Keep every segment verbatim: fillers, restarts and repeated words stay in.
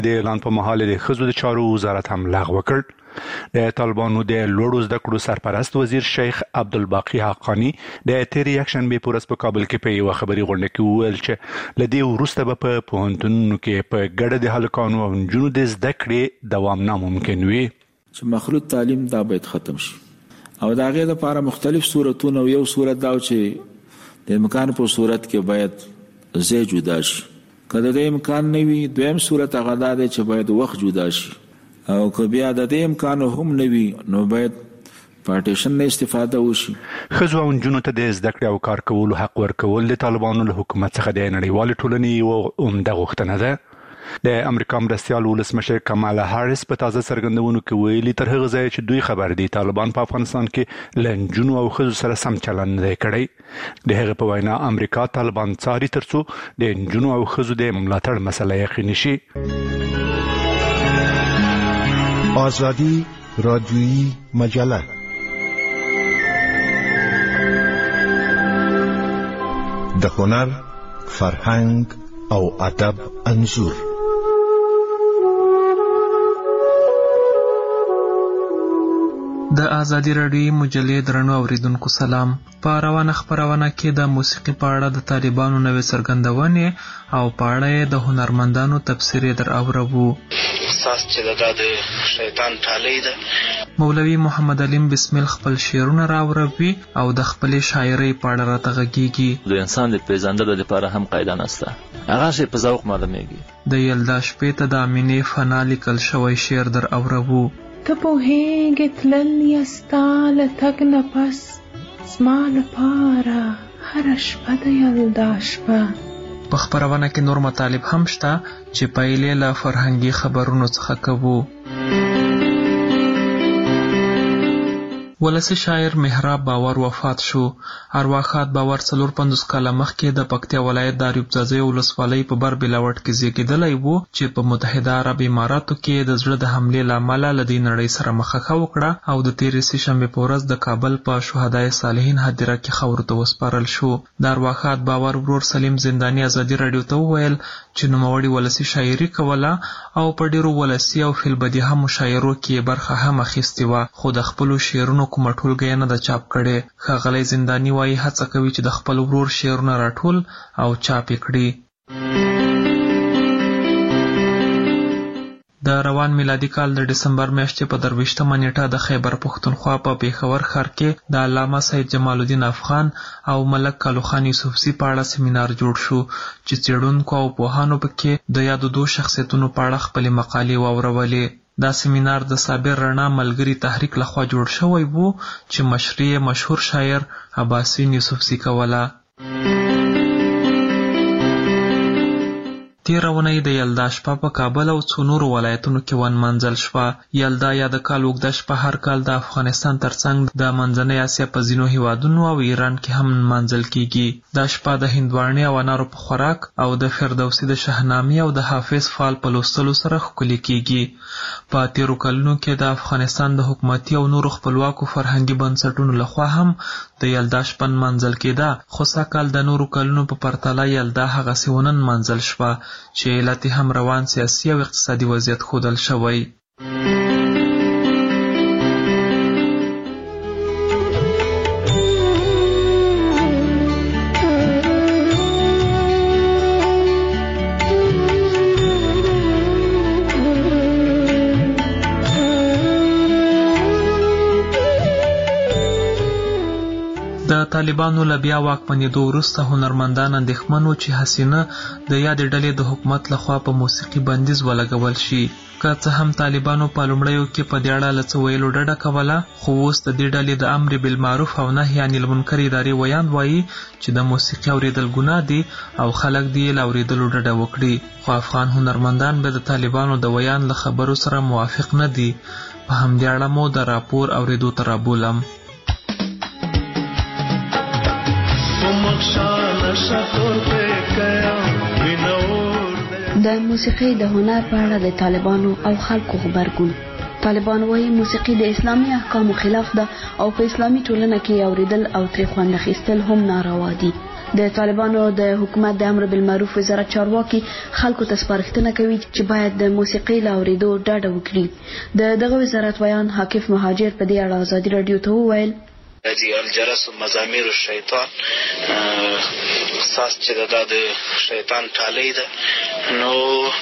د اعلان په مهال د ښځو د چارو وزارت هم لغوه کړ. د طالبانو د لوړو زده کړو سرپرست وزیر شیخ عبدالباقي حقانی د تېرې یکشنبې په ورځ په کابل کې په یوه خبري غونډه کې وویل چې له دې وروسته به په پوهنتونونو کې په ګډه د هلکانو او نجونو د زده کړې دوام ناممکن وي. چې مخلوط تعلیم دا باید ختم شي او د هغې لپاره مختلف صورتونه. یو صورت دا چې د امکان په صورت کې باید ځای جدا شي، که د دې امکان نه وي دویم صورت هغه دا دی چې باید وخت جدا شي، او که بیا د دې امکان هم نه وي نو باید پارټیشن نه استفاده وشي. ښځو او نجونو ته د زده کړې او کار کولو حق ورکول د طالبانو له حکومت څخه د نړیوالې ټولنې یوه عمده غوښتنه ده. د امریکا مرستیال ولسمشر کمالا هاریس په تازه څرګندونو کې ویلي تر هغه ځایه چې دوی خبر دي طالبان په افغانستان کې له نجونو او ښځو سره سم چلند نه دی کړی. د هغې په وینا امریکا طالبان څاري ترڅو د نجونو او ښځو د ملاتړ مسله یقیني شي. آزادی رادیویی مجله د هنر، فرهنګ او ادب انځور. د آزادی رادیویی مجلې درنو اوریدونکو سلام. په روانه خپرونه کې د موسیقي په اړه د طالبانو نوې څرګندونې او په اړه د هنرمندانو تبصرې در اورو. احساس چې دا د شیطان ټالۍ ده. مولوي محمد علیم بسمل خپل شعرونه راوروي او د خپلې شاعرۍ په اړه راته غږیږي. د انسان د پیژندلو لپاره هم قاعده نشته، هغه شی په ذوق معلومیږي. د یلدا شپې ته د امینې فنا لیکل شوی شعر در اورو. ته پوهیږې تلل یې ستا له تګ نه پس زما لپاره هره شپه د یلدا شپه. په خپرونه کې نور مطالب هم شته چې پیلې له فرهنګي خبرونو څخه کوو. ولسی شاعر مهراب باور وفات شو. ارواښاد باور څلور پنځوس کاله مخکې د پکتیا ولایت د اریوب ځاځي ولسوالۍ په بر بلاوټ کې زیږېدلی و چې په متحده عرب اماراتو کې د زړه د حملې له امله له دې نړۍ سره مخه وکړه او د تېرې سې شنبې په ورځ د کابل په شهدای صالحین هدیره کې خاورو ته وسپارل شو. د ارواښاد باور ورور سلیم زنداني ازادي راډیو ته وویل چې نوموړي ولسی شاعري کوله او په ډېرو ولسي او فیلبدیهه مشاعرو کې برخه هم اخیستې وه، خو د خپلو شعرونو کومه ټولګه نه ده چاپ کړې. ښاغلی زنداني وایي هڅه کوي چې د خپل ورور شعرونه راټول او چاپ یې کړي. د روان میلادي کال د ډسمبر میاشتې په درویشتمه نیټه د خیبر پښتونخوا په پیښور ښار کې د علامه سید جمال الدین افغان او ملک کالو خان یوسفزي په اړه سیمینار جوړ شو چې څېړونکو او پوهانو پکې د یادو دوو شخصیتونو په اړه خپلې مقالې واورولې. دا سیمینار د صابر رڼا ملګري تحریک لخوا جوړ شوی و چې مشري مشهور شاعر عباسین یوسفزي کوله. تېره اونۍ د یلدا شپه په کابل او څو نورو ولایتونو کې ونمانځل شوه. یلدا یا د کال اوږده شپه هر کال د افغانستان ترڅنګ د منځنۍ اسیا په ځینو هیوادونو او ایران کې هم نمانځل کیږي. دا شپه د هندواڼې او انارو په خوراک او د فردوسي د شاهنامې او د حافظ فال په لوستلو سره ښکلې کیږي. په تېرو کلونو کې د افغانستان د حکومتي او نورو خپلواکو فرهنګي بنسټونو لخوا هم د یلدا شپه نمانځل کېده، خو سږکال د نورو کلونو په پرتله یلدا هغسې ونه نمانځل شوه چې علت هم روان سیاسي او اقتصادي وضعیت ښودل شوی. د طالبانو له بیا واکمنېدو وروسته هنرمندان اندېښمن وو چې حسینه د یادې ډلې د حکومت لخوا په موسیقي بندیز ولګول شي. که څه هم طالبانو په لومړیو کې په دې اړه له څه ویلو ډډه کوله، خو اوس د دې ډلې د امر بالمعروف او نهي عن المنکر ادارې ویاند وایي چې د موسیقي اورېدل ګناه دي او خلک دې یې له اورېدلو ډډه وکړي. خو افغان هنرمندان به د طالبانو د ویاند له خبرو سره موافق نه دي. په همدې اړه مو د راپور اورېدو ته رابولم. د موسیقي د هنر په اړه د طالبانو او خلکو غبرګون. طالبان وایي موسیقي د اسلامي احکامو خلاف ده او په اسلامي ټولنه کې اوریدل او ترې خوند اخیستل هم ناروا دي. د طالبانو د حکومت د امر بالمعروف وزارت چارواکي خلکو ته سپارښتنه کوي چې باید د موسیقي له اورېدو ډډه وکړي. د دغه وزارت ویان حاکف مهاجر په دې اړه ازادي راډیو ته وویل: هذه الجرس مزامير الشيطان اساس چې دا د شیطان ټالۍ ده. نو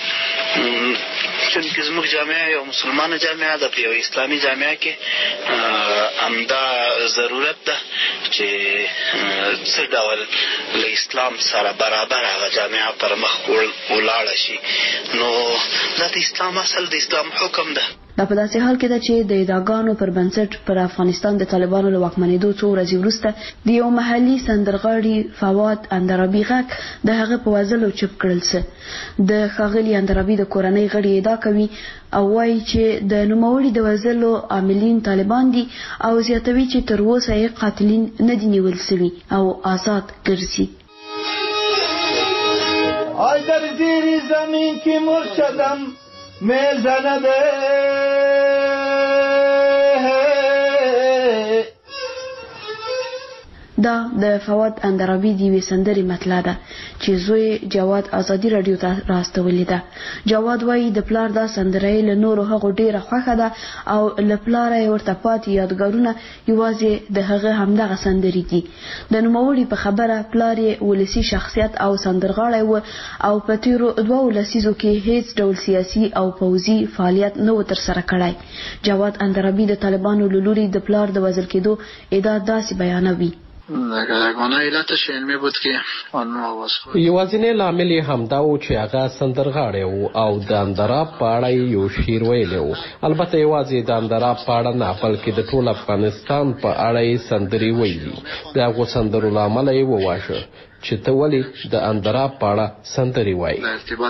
چونکه زموږ جامعه یو مسلمانه جامعه ده، په یو اسلامي جامعه کې همدا ضرورت ده چې څه ډول له اسلام سره برابر هغه جامعه پر مخ ولاړه شي. نو دا د اسلام اصل د اسلام حکم ده. دا په داسې حال کې ده چې د ادعاګانو پر بنسټ پر افغانستان د طالبانو له واکمنېدو څو ورځې وروسته د یو محلي سندرغاړي فواد اندرابي غږ د هغه په وژلو چپ کړل څه. د ښاغلي اندرابي د کورنۍ غړي ادعا کوي او وایي چې د نوموړي د وژلو عاملین طالبان دي او زیاتوي چې تر اوسه یې قاتلین نه دي نیول سوي او آزاد ګرځي. آی در زیر زمین که مرشدم میزنده دا د فواد اندرابي دی وی سندري مطلب ده چې زوی جواد ازادي رادیو ته راستولې ده. جواد وایي د پلار دا سندري له نورو هغه ډیره خوښه ده او له پلار یې ورته پاتې یادګارونه یوازې د هغه همدغه سندري دي. د نوموړي په خبره پلار یې ولسی شخصیت او سندرغاړی و او په تیرو دوه لسیزو کې هیڅ ډول سیاسي او پوځي فعالیت نه و ترسره کړی. جواد اندرابي د طالبانو له لوري د پلار د وژل کېدو ادعا داسې بیانوي: یوازینی لامل یې همدا و چې هغه سندرغاړی و او د اندراب په اړه یو شعر ویلی و. البته یوازې د اندراب په اړه نه بلکې د ټول افغانستان په اړه یې سندرې ویلي. د هغو سندرو له امله یې وواژه چې ته ولې د اندراب په اړه سندرې وایي.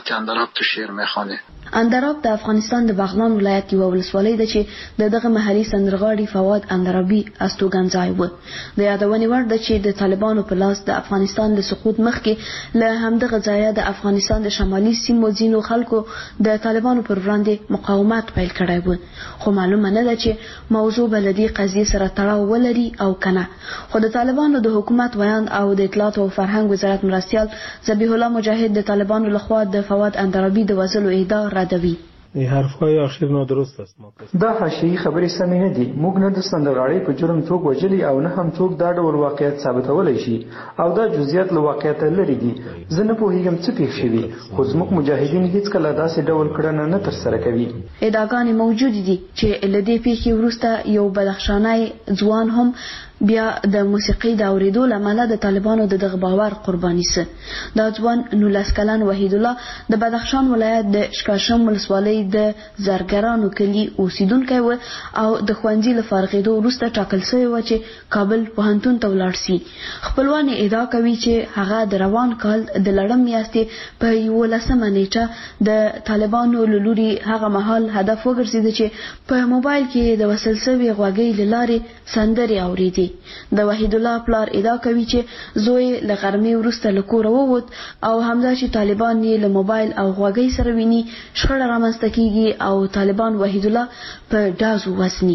اندراب د افغانستان د بغلان ولایت یوه ولسوالۍ ده چې د دغه محلي سندرغاړي فواد اندرابي استوګنځای و. د یادونې وړ ده چې د طالبانو په لاس د افغانستان د سقوط مخکې له همدغه ځایه د افغانستان د شمالي سیمو ځینو خلکو د طالبانو پر وړاندې مقاومت پیل کړی و، خو معلومه نه ده چې موضوع به له دې قضیې سره تړاو ولري او که نه. خو د طالبانو د حکومت ویان او د اطلاعات او فرهنګ وزارت مرستیال ذبیح الله مجاهد د طالبانو لخوا د فواد اندرابي د وژلو ادعا ردوي. حرفهای آخر نادرست است. دا حاشیه‌ای خبرې سمې نه دي. موږ نه د سندرغاړي په جرم څوک وژلي او نه هم څوک دا ډول واقعیت ثابتولی شي او دا جزئیات له واقعیته لرې دي. زه نه پوهیږم څه پېښ شوي، خو زموږ مجاهدین هیڅکله داسې ډول کړنه نه ترسره کوي. ادعاګانې موجودې دي چې له دې پیښې وروسته یو بدخشانی ځوان هم بیا د موسیقي د اورېدو له امله د طالبانو د دغه باور قرباني سه. دا ځوان نولس کلن وحید الله د بدخشان ولایت د شکاشم ولسوالۍ د زرګرانو کلي اوسیدونکی و او د ښوونځي له فارغېدو وروسته ټاکل سوی و چې کابل پوهنتون ته ولاړ سي. خپلوان ادعا کوي چې هغه د روان کال د لړم میاشتې په یولسمه نیټه د طالبانو له لوري هغه مهال هدف وګرځېده چې په موبایل کې د وصل سوي غوږۍ له لارې سندرې اورېدې. د وحید الله پلار ادعا کوي چې زوی له غرمې وروسته له کوره ووت او همدا چې طالبان یې له موبایل او غوږۍ سره ویني شخړه رامنځته کیږي او طالبان وحید الله په ډازو وسني.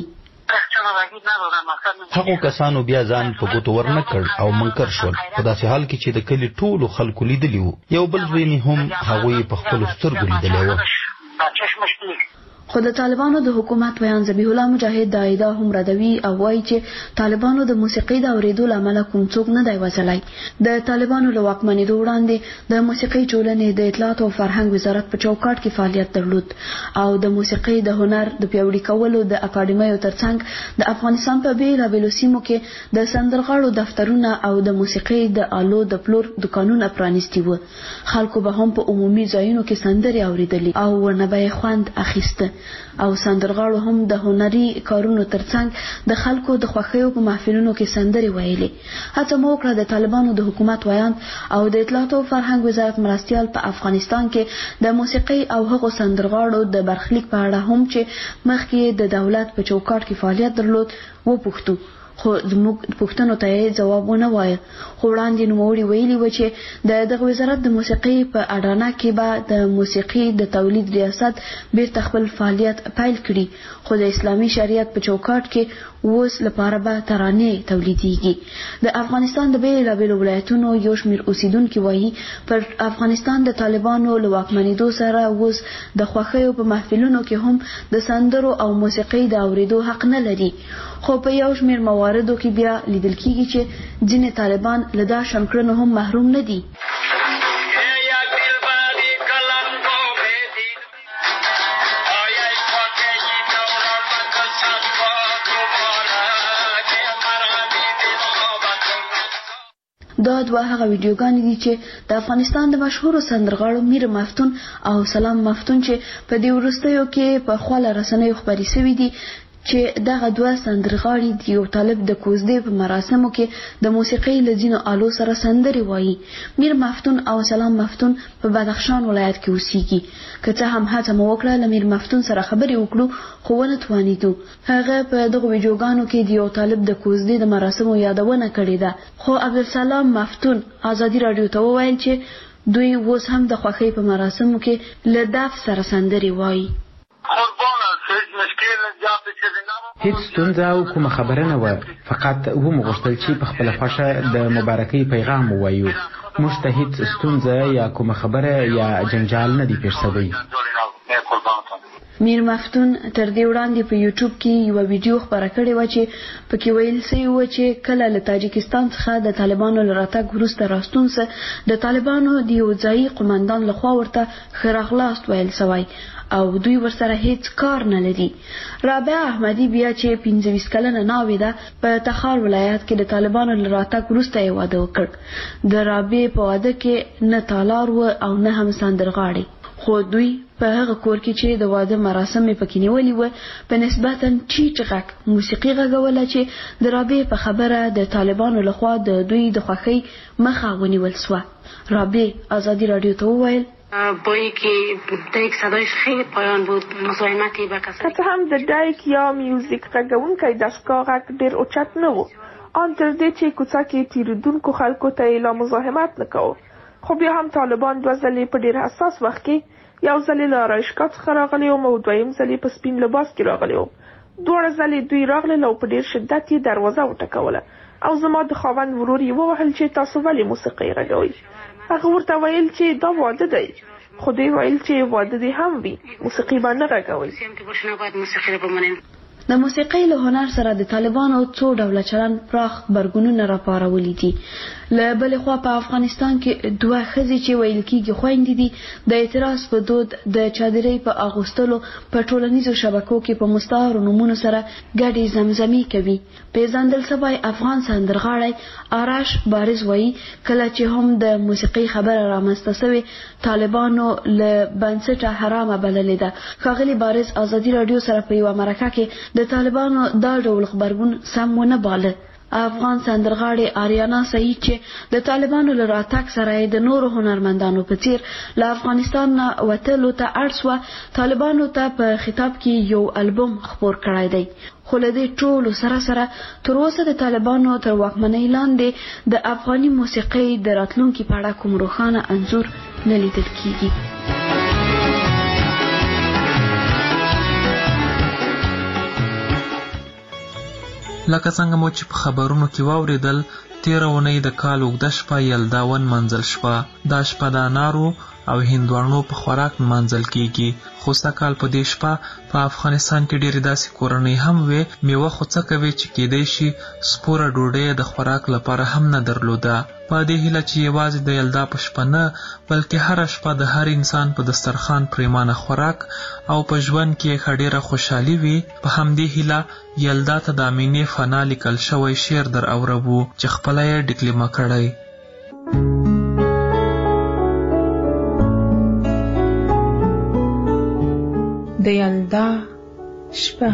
هغو کسانو بیا ځان په ګوتو ورنه کړ او منکر شول، په داسې حال کې چې د کلي ټولو خلکو لیدلی وو. یو بل زوی مې هم هغوی په خپلو سترګو لیدلی و. خو د طالبانو د حکومت ویان ذبیح الله مجاهد دا ادعا هم ردوي او وایي چې طالبانو د موسیقي د اورېدو له امله کوم څوک نه دی وژلی. د طالبانو له واکمنېدو وړاندې د موسیقي ټولنې د اطلاعات او فرهنګ وزارت په چوکاټ کې فعالیت درلود او د موسیقي د هنر د پیاوړي کولو د اکاډمیو ترڅنګ د افغانستان په بېلابېلو سیمو کې د سندرغاړو دفترونه او د موسیقي د آلو د پلور دکانونه پرانیستي وو. خلکو به هم په عمومي ځایونو کې سندرې اورېدلې او ورنه به یې خوند اخیسته او سندرغاړو هم د هنري کارونو ترڅنګ د خلکو د خوښیو په محفلونو کې سندرې ویلې. هڅه مو وکړه د طالبانو د حکومت ویان او د اطلاعات او فرهنګ وزارت مرستیال په افغانستان کې د موسیقي او هغو سندرغاړو د برخلیک په اړه هم چې مخکې د دولت په چوکاټ کې فعالیت درلود وپوښتو، خو زموږ پوښتنو ته یې ځواب ونه وایه. خو وړاندې نوموړي ویلي و چې د دغه وزارت د موسیقۍ په اډانه کې به د موسیقي د تولید ریاست بیرته خپل فعالیت پیل کړي، خو د اسلامي شریعت په چوکاټ کې اوس لپاره به ترانې تولیدېږي. د افغانستان د بېلابېلو ولایتونو یو شمېر اوسیدونکي وایي پر افغانستان د طالبانو له واکمنېدو سره اوس د خوښیو په محفلونو کې هم د سندرو او موسیقۍ د اورېدو حق نه لري. خو په یو شمېر مواردو کې بیا لیدل کېږي چې ځینې طالبان له دا شنکړنو هم محروم نه دي. دا دوه هغه ویډیوګانې دي چې د افغانستان د مشهورو سندرغاړو میر مفتون او سلام مفتون چې په دې وروستیو کې په خواله رسنیو خپرې شوي دي چې دغه دوه سندرغاړي د یو طالب د کوزدې په مراسمو کې د موسیقۍ له ځینو آلو سره سندرې وایي. میر مفتون او سلام مفتون په بدخشان ولایت کې اوسېږي. که څه هم هڅه مو وکړه له میر مفتون سره خبرې وکړو خو ونه توانېدو. هغه په دغو ویډیوګانو کې د یو طالب د کوزدې د مراسمو یادونه کړې ده. خو عبدالسلام مفتون ازادي راډیو ته وویل چې دوی اوس هم د خوښۍ په مراسمو کې له دف سره سندرې وایي. هیڅ ستونزه او کومه خبره نه وه، فقط ومو غوښتل چې په خپله خوښه د مبارکۍ پیغام ووایو. موږ ته هیڅ ستونزه یا کومه خبره یا جنجال نه دی پیښ شوی. میر مفتون تر دې وړاندې په یوټیوب کې یوه ویډیو خپره کړې وه چې پکې ویل سوي وه چې کله له تاجکستان څخه د طالبانو له راتګ وروسته راستون څه د طالبانو د یو ځایي قمندان لخوا ورته ښه راغلاست ویل سوی او دوی ورسره هیڅ کار نه لري. رابعه احمدي بیا چې پنځه ویشت کلنه ناوې ده په تخار ولایت کې د طالبانو له راتګ وروسته یې واده وکړ. د رابعې په واده کې نه تالار و او نه هم سندرغاړي، خو دوی په هغه کور کې چې د واده مراسم یې پکې نیولي وه په نسبتا ټیټ غږ موسیقي غږوله چې د رابعې په خبره د طالبانو لخوا د دوی د خوښۍ مخه ونیول سوه. رابعې ازادي راډیو ته وویل با اینکه دایک صدایش خیلی پایان بود، مزاحمتی به کسانی که هم د دایک یا میوزیک غږونکی دستگاه غږ ډېر اوچت نه و، آن تر دې چې کوڅه کې تېرېدونکو خلکو ته یې لا مزاحمت نه کوو. خو بیا هم طالبان دوه ځلې په ډېر حساس وخت کې، یو ځلې له آرایشګاه څخه راغلی وم او دویم ځلې په سپین لباس کې راغلی وم. دواړه ځلې دوی راغلل او په ډېر شدت یې دروازه وټکوله او زما د خاوند ورور یې ووهل چې تاسو ولې موسیقۍ غږوئ. هغه ورته ویل چې دا واده دی، خو دوی ویل چې واده دې هم وي، موسیقي به نه غږوئ. د موسیقۍ له هنر سره د طالبانو څو ډوله چلند پراخ غبرګونونه راپارولي دي. له بلې خوا په افغانستان کې دوه ښځې چې ویل کېږي خویندې دي د اعتراض په دود د چادرۍ په اغوستلو په ټولنیزو شبکو کې په مستعارو نومونو سره ګډې زمزمې کوي. پیژندل سوی افغان سندرغاړی آرش بارز وایي کله چې هم د موسیقۍ خبره رامنځته سوې طالبانو له بنسټه حرامه بللې ده. ښاغلي بارز ازادي راډیو سره په یوه مرکه کې د طالبانو دا ډول غبرګون سم ونه باله. افغان سندرغاړي آریانا سعید چې د طالبانو له راتګ سره د نورو هنرمندانو په څیر له افغانستان نه وتلو ته اړ سوه، طالبانو ته په خطاب کې یو البوم خپور کړی دی. خو له دې ټولو سره سره تر اوسه د طالبانو تر واکمنۍ لاندې د افغاني موسیقۍ د راتلونکي په اړه کوم روښانه انځور نه لیدل کېږي. لکه څنګه مو چې په خبرونو کې واوریدل، تیره اونۍ د کال اوږده شپه یلدا ونمانځل شوه. دا شپه د انارو او هندوانو په خوراک نمانځل کیږي. خو سږکال په دې شپه په افغانستان کې ډېرې داسې کورنۍ هم وې میوه خو څه کوي چې کیدای شي سپوره ډوډۍ د خوراک لپاره هم نه درلوده. په دې هیله چې یوازې د یلدا په شپه نه بلکې هره شپه د هر انسان په دسترخوان پریمانه خوراک او په ژوند کې ښه ډېره خوشحالي وي، په همدې هیله یلدا ته د امینې فنا لیکل شوی شعر در اوربو چې خپله یې ډکلیمه کړی. د یلدا شپه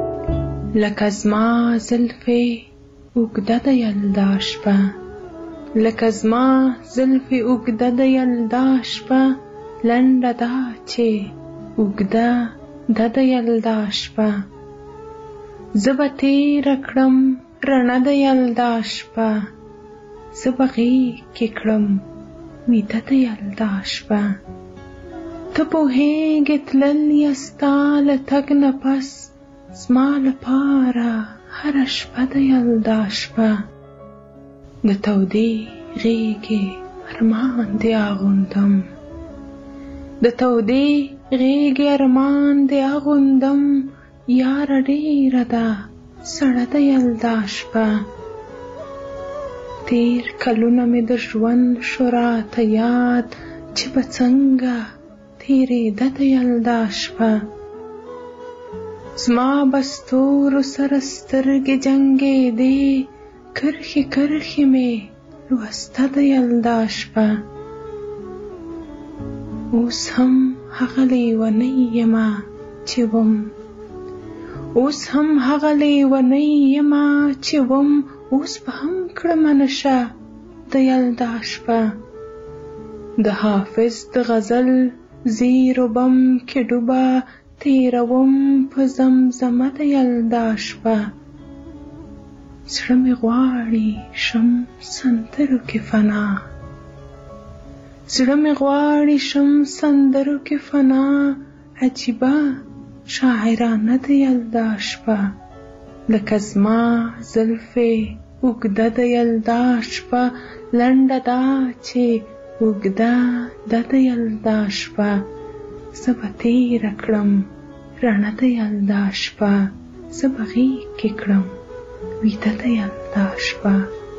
لکه زما زلفې اوږده د یلدا شپه، لکه زما زلفې اوږده د یلدا شپه لنډه ده چې اوږده ده د یلدا شپه زه به تېره کړم رڼه د یلدا شپه زه به غېږ کې کړم ویده د یلدا شپه ته پوهېږې تلل یې ستا له تګ نه پس زما لپاره هره شپه د یلدا شپه د تودې غېږې ارمان دې اغوندم د تودې غېږې ارمان دې اغوندم یاره ډېره ده سړه د یلدا شپه تېر کلونه مې د ژوند شو راته یاد چې به څنګه تېرېده د یلدا شپه زما به ستورو سره سترګې جنګېدې کرښې کرښې مې لوسته د یلدا شپه اوس هم هغه لیونۍ یمه چې وم اوس هم هغه لیونۍ یمه چې وم اوس به هم کړمه نشه د یلدا شپه د حافظ د غزل زیر و بم کې ډوبه تېروم په زمزمه د یلدا شپه زړه مې غواړي شم سندرو کې فنا زړه مې غواړي شم سندرو کې فنا عجیبه شاعرانه د یلدا شپه لکه زما زلفې اوږده د یلدا شپه لنډه ده چې اوږده ده د یلدا شپه زه به تېره کړم رڼه د یلدا شپه زه به غېږ کې کړم ویده د یلدا شپه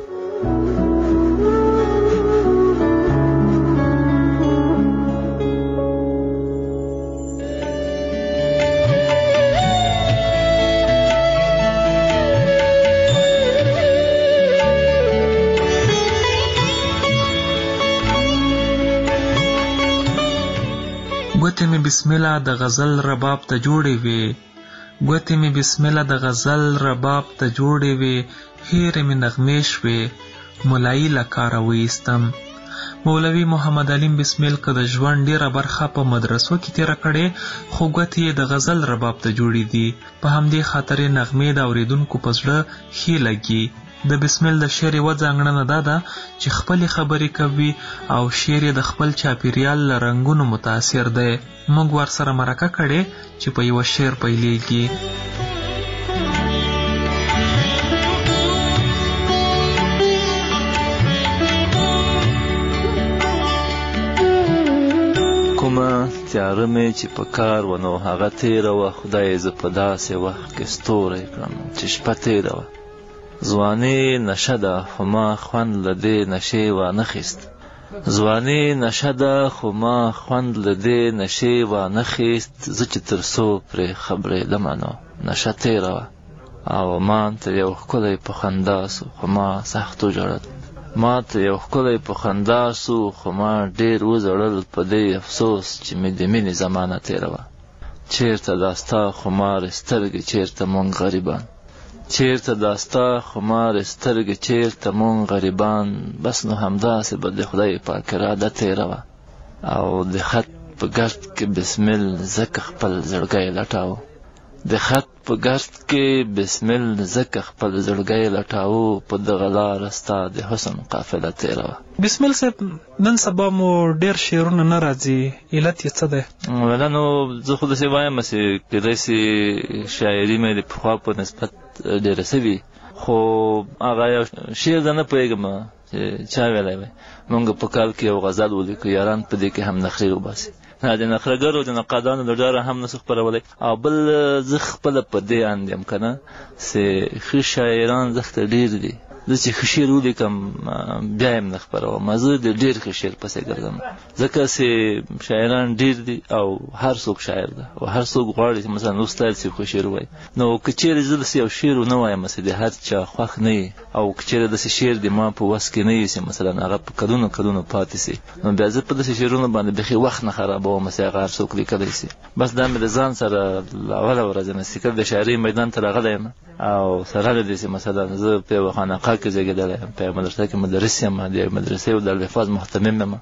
ګوتې مې بسم الله د غزل رباب ته جوړې وې ګوتې مې بسم الله د غزل رباب ته جوړې وې هېرې مې نغمې شوې ملایي له کاره وایستم مولوي محمد علیم بسمیل که د ژوند ډېره برخه په مدرسو کې تېره کړې خو ګوتې یې د غزل رباب ته جوړې دي په همدې خاطر یې نغمې د اورېدونکو په زړه ښې لګي د بسمیل د شعر یوه ځانګړنه دا ده چې خپلې خبرې کوي او شعر یې د خپل چاپېریال له رنګونو متاثر دی موږ ورسره مرکه کړې چې په یوه شعر پیلېږي کومه تیاره مې چې په کار و نو هغه تېره وه خدای زه په داسې وخت کې ستوری کړم چې شپه تېره وه ځواني نشه ده خو ما خوند له دې نشې وانخیست ځواني نشه ده خو ما خوند له دې نشې وانخیست زه چې تر څو پرې خبرېدمه نو نشه تېره وه او ما ته یو ښکلی په خندا سو خو ما سخت وژړل ما ته یو ښکلی په خندا سو خو ما ډېر وژړل په دې افسوس چې مې د مینې زمانه تېره وه چېرته دا ستا خمارې سترګې چېرته مونږ غریبان چېرته دا ستا خمارې سترګې چېرته مونږ غریبان بس نو همداسې به د خدای پاک اراده تېره وه او د خط په ګرد کې بسمل ځکه خپل زړګی لټاوه د خط په ګرد کې بسمل ځکه خپل زړګی لټاوه په دغه لاره ستا د حسن قافله تېره وه بسمیل صاحب نن سبا مو ډېر شعرونه نه راځي علت یې څه دی ولا نو زه خو داسې وایم چې کیدای شي شاعري مې د پخوا په نسبت ډېره سوي خو هغه یو شعر زه نه پوهېږم چې چا ویلی وی مونږ په کال کې یو غزل ولیکو یاران په دې کې هم نخرې وباسي د نخرهګرو د نقادانو له ډاره هم نسو خپرولی او بل زه خپله په دې اند یم که نه چې ښه شاعران زښته ډېر دي زه چې ښه شعر ولیکم بیا یې هم نه خپروم زه د ډېر ښه شعر پسې ګرځم ځکه چې شاعران ډېر دي او هر څوک شاعر ده او هر څوک غواړي چې مثلا استاد صاحب ښه شعر ووایي نو که چېرې زه داسې یو شعر ونه وایم چې د هر چا خوښ نه وي او که چېرې داسې شعر د ما په وس کې نه وي چې مثلا هغه په کلونو کلونو پاتې سي نو بیا زه په داسې شعرونو باندې بیخي وخت نه خرابوم چې هغه هر څوک لیکلی سي بس دا مې د ځان سره له اوله ورځې نه سیکل د شاعرۍ میدان ته راغلی یم او سره له دې چې مثلا زه په یوه خانقاه ابها کې زیږېدلی یم، په مدرسه کې مدرس یم، د مدرسې او د الفاظ محتمم یم،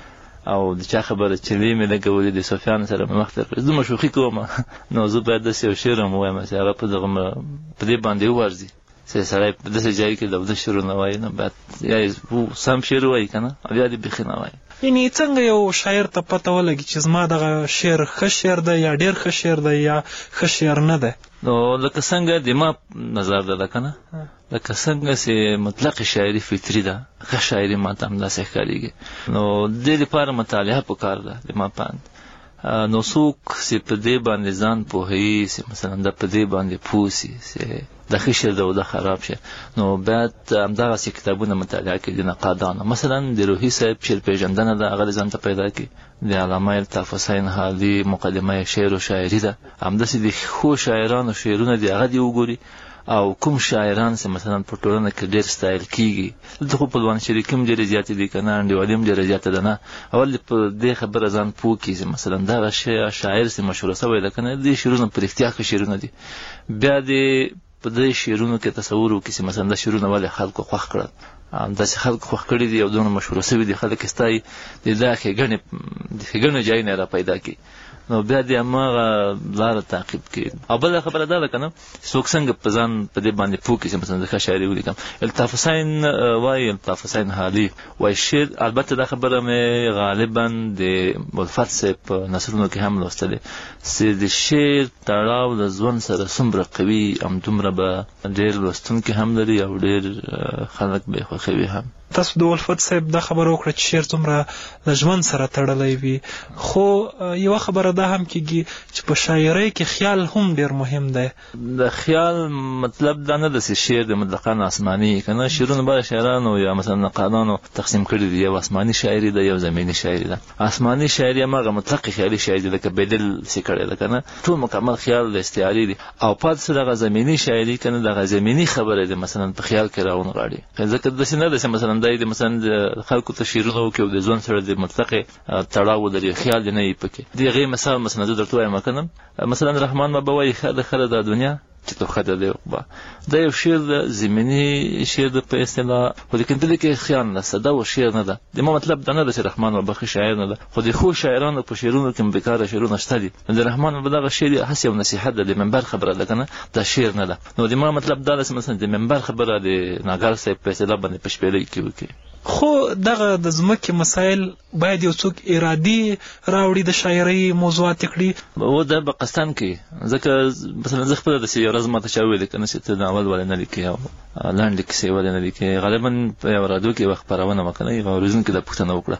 او د چا خبره چلی مې لګولې د سفیان سره مې مخ ته کړې، زه مشوخي کوم نو زه باید داسې یو شعر هم ووایم چې هغه په دغه په دې باندې وورځي چې سړی په داسې ځای کې د اودس شعرونه وایي نو باید یا یې سم شعر ووایي که نه او یا دې بیخي نه وایي. یعنې څنګه یو شاعر ته پته ولګي چې زما دغه شعر ښه شعر دی یا ډېر ښه شعر دی یا ښه شعر نه دی؟ نو لکه څنګه د ما نظر ده ده که نه، لکه څنګه چې مطلق شاعري فطري ده، ښه شاعري ما ته همداسې ښکارېږي. نو دې لپاره مطالعه پکار ده د ما په اند. نو څوک چې په دې باندې ځان پوهوي چې مثلا د په دې باندې پوه سي چې د ښه شعر ده او د خراب شعر، نو باید همدغسې کتابونه مطالعه کړي د نقادانو. مثلا د روحي صاحب شعر پېژندنه ده، هغه د ځان ته پیدا کړي. د علامه الطاف حسین حالي مقدمه شعر و شاعري ده، همداسې د ښو شاعرانو شعرونه دي هغه دې وګوري، او کوم شاعران چې مثلا په ټولنه کې ډېر ستایل کېږي. دلته خو پلوان شریکي هم ډېرې زیاتې دي که نه، انډیوالي هم ډېره زیاته ده نه. اول په دې خبره ځان پوه کړي چې مثلا دغه شاعر چې مشهوره شوی ده که نه، دې شعرونه په رښتیا ښه شعرونه دي. بیا دې په دې شعرونو کې تصور وکړي چې مثلا دا شعرونه ولې خلکو خوښ کړل، داسې خلکو خوښ کړي دي او دونه مشهوره شوي دي، خلک یې ستایي، د دا ښېګڼې د ښېګڼو ځایونه یې را پیدا کړي. نو بیا دې هماغه لاره تعقیب کړي. او بله خبره دا ده که نه، څوک څنګه په ځان په دې باندې پوه کړي چې مثلا زه ښه شاعري ولیکم. الطاف حسین وایي، الطاف حسین حالي وایي شعر، البته دا خبره مې غالبا د الفت صاحب په نثرونو کې هم لوستلې، چې د شعر تړاو د ژوند سره څومره قوي، همدومره به ډېر لوستونکي هم لري او ډېر خلک به یې خوښوي هم. تاسو د الفت صاحب دا خبره وکړه چې شعر څومره له ژوند سره تړلی وي، خو یوه خبره دا هم کېږي چې په شاعرۍ کې خیال هم ډېر مهم دی. د خیال مطلب دا نه ده چې شعر د مطلقاً آسماني که نه، شعرونه به شاعرانو یا مثلا نقادانو تقسیم کړي دي، یو آسماني شاعري ده، یو زمیني شاعري ده. آسماني شاعري هماغه مطلق خیالي شاعري ده، لکه بیدل چې کړی ده که نه، ټول مکمل خیال د استعاري دي. او پاتې څه دغه زمیني شاعري که نه، دغه زمیني خبره ده مثلا په خیال کې راونغاړي. ځکه داسې نه ده چې مثلا دا د مثلا د خلکو ته شعرونه وکړي او د ژوند سره د مطلق تړاو ولري، خیال دې نه وي پکې. د هغې مثال مثلا زه درته وایم که نه، مثلا رحمان بابا وایي ښه ده ښه ده دا دنیا چې تو ښه ده دی عقبا. دا یو شعر د زمیني شعر د په اصطلاح، خو لیکن په دې کې خیال نشته، دا و شعر نه ده. د ما مطلب دا نه ده چې رحمان بابا ښه شاعر نه ده، خو د ښو شاعرانو په شعرونو کې بېکاره شعرونه شته دي. د رحمان بابا دغه شعر هسې یو نصیحت ده، د منبر خبره ده که نه، دا شعر نه ده. نو د ما مطلب دا ده چې مثلا د منبر خبره د ناګر صاحب په اصطلاح باندې په شپېلۍ کې وکړي. خو دغه د ځمکې مسایل باید یو څوک ارادي راوړي د شاعرۍ موضوعات کړي. و دا به قصداً کوي، ځکه مثلا زه خپله داسې یو ورځ ماته چا وویلې که نه چې ته ناول ولې نه لیکې او لنډې کیسې ولې نه لیکې. غالبا په یوه راډیو کې یوه خپرونه وه که نه، یوه اورېدونکي دا پوښتنه وکړه،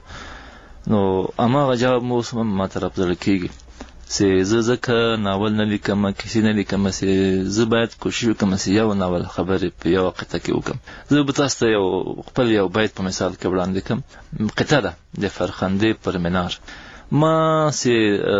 نو هماغه جواب مو اوس هم ما ته راپزړه کېږي چې زه ځکه ناول نه لیکم، کیسې نه لیکم، چې زه باید کوشش وکړم چې یو ناول خبرې په یوه قطعه کې وکړم. زه به تاسو ته یو خپل یو بیت په مثال کې وړاندې کړم. قطعه ده د فرخندې پر منار. ما چې